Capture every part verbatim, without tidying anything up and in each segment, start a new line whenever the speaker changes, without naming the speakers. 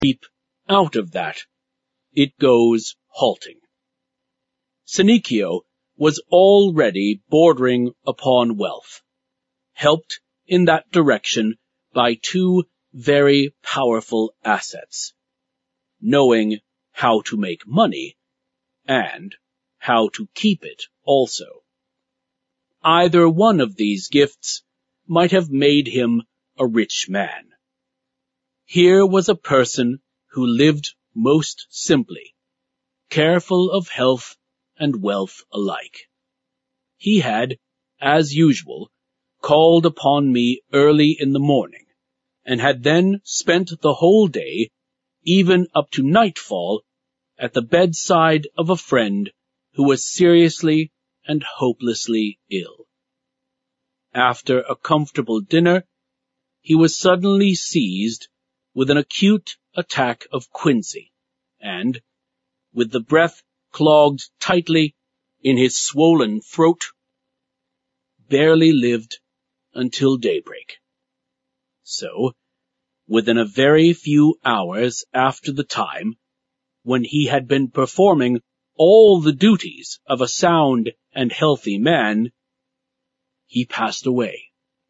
leap out of that, it goes halting. Senecio was already bordering upon wealth, helped in that direction by two very powerful assets, knowing how to make money and how to keep it also. Either one of these gifts might have made him a rich man. Here was a person who lived most simply, careful of health and wealth alike. He had, as usual, called upon me early in the morning, and had then spent the whole day, even up to nightfall, at the bedside of a friend who was seriously and hopelessly ill. After a comfortable dinner, he was suddenly seized with an acute attack of quinsy, and, with the breath clogged tightly in his swollen throat, barely lived until daybreak. So, within a very few hours after the time, when he had been performing all the duties of a sound and healthy man, he passed away.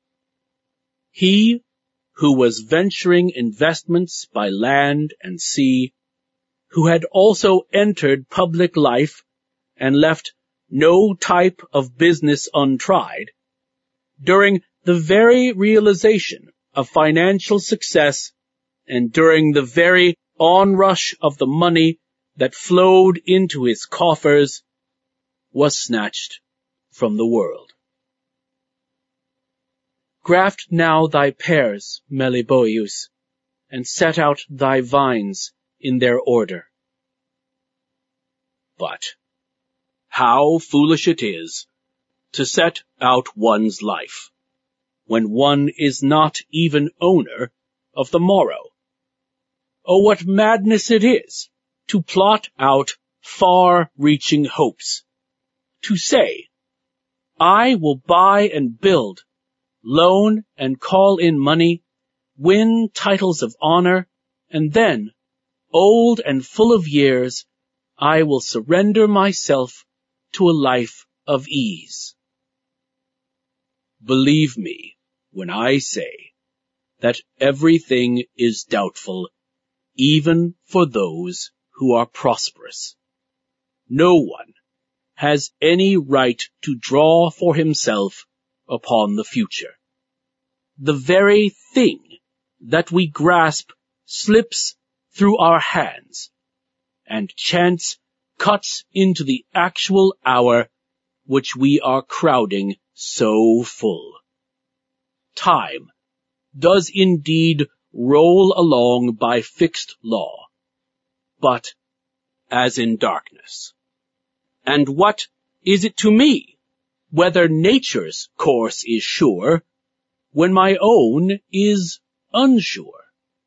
He, who was venturing investments by land and sea, who had also entered public life and left no type of business untried, during the very realization of financial success and during the very onrush of the money that flowed into his coffers, was snatched from the world. Graft now thy pears, Meliboeus, and set out thy vines in their order. But how foolish it is to set out one's life, when one is not even owner of the morrow. Oh, what madness it is to plot out far-reaching hopes, to say, I will buy and build, loan and call in money, win titles of honor, and then, old and full of years, I will surrender myself to a life of ease. Believe me when I say that everything is doubtful, even for those who are prosperous. No one has any right to draw for himself upon the future. The very thing that we grasp slips through our hands, and chance cuts into the actual hour which we are crowding so full. Time does indeed roll along by fixed law, but as in darkness. And what is it to me whether nature's course is sure, when my own is unsure?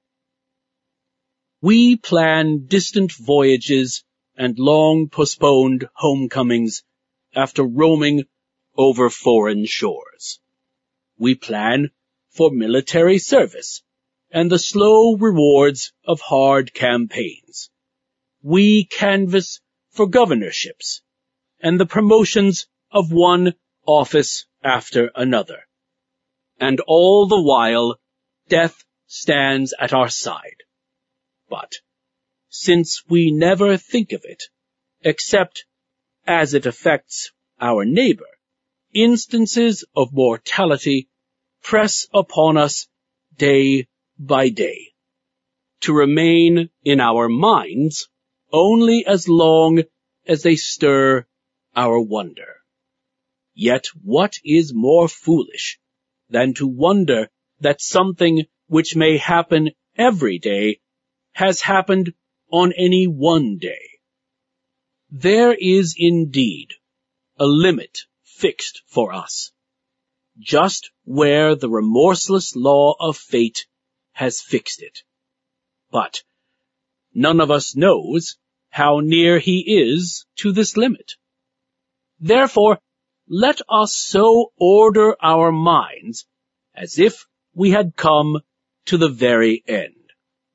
We plan distant voyages and long-postponed homecomings after roaming over foreign shores. We plan for military service and the slow rewards of hard campaigns. We canvass for governorships and the promotions of one office after another. And all the while, death stands at our side. But since we never think of it, except as it affects our neighbor, instances of mortality press upon us day by day, to remain in our minds only as long as they stir our wonder. Yet what is more foolish than to wonder that something which may happen every day has happened on any one day? There is indeed a limit fixed for us, just where the remorseless law of fate has fixed it. But none of us knows how near he is to this limit. Therefore, let us so order our minds as if we had come to the very end.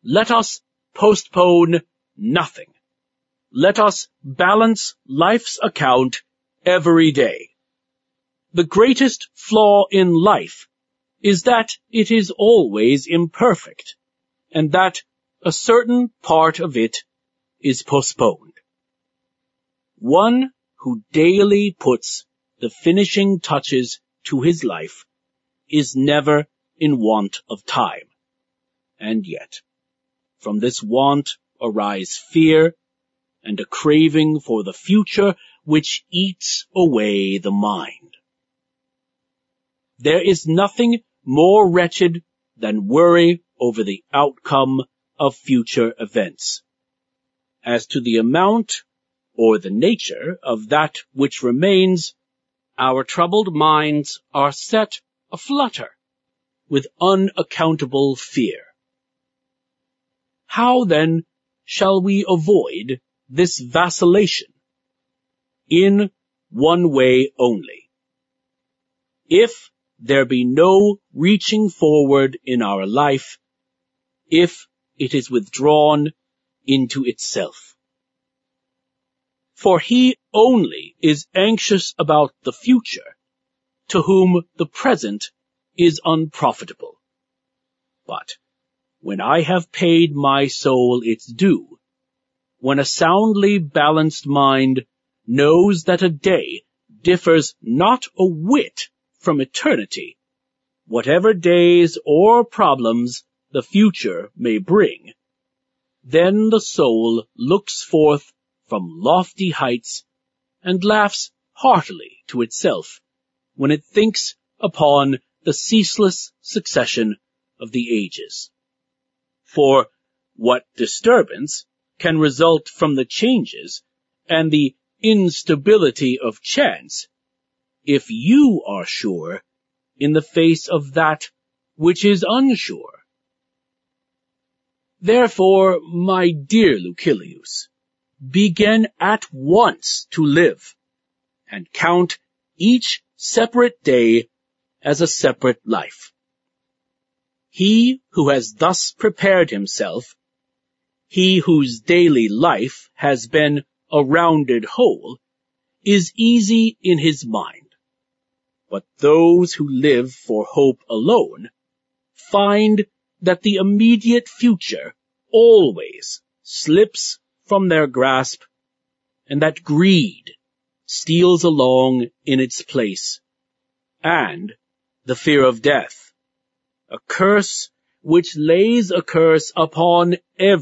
let us postpone nothing. Let us balance life's account every day. The greatest flaw in life is that it is always imperfect, and that a certain part of it is postponed. One who daily puts the finishing touches to his life is never in want of time. And yet, from this want arise fear and a craving for the future which eats away the mind. There is nothing more wretched than worry over the outcome of future events. As to the amount or the nature of that which remains, our troubled minds are set aflutter with unaccountable fear. How then shall we avoid this vacillation? In one way only. If there be no reaching forward in our life, if it is withdrawn into itself. For he only is anxious about the future, to whom the present is unprofitable. But when I have paid my soul its due, when a soundly balanced mind knows that a day differs not a whit from eternity, whatever days or problems the future may bring, then the soul looks forth from lofty heights and laughs heartily to itself when it thinks upon the ceaseless succession of the ages. For what disturbance can result from the changes and the instability of chance, if you are sure in the face of that which is unsure? Therefore, my dear Lucilius, begin at once to live, and count each separate day as a separate life. He who has thus prepared himself, he whose daily life has been a rounded whole, is easy in his mind. But those who live for hope alone find that the immediate future always slips from their grasp, and that greed steals along in its place, and the fear of death, a curse which lays a curse upon every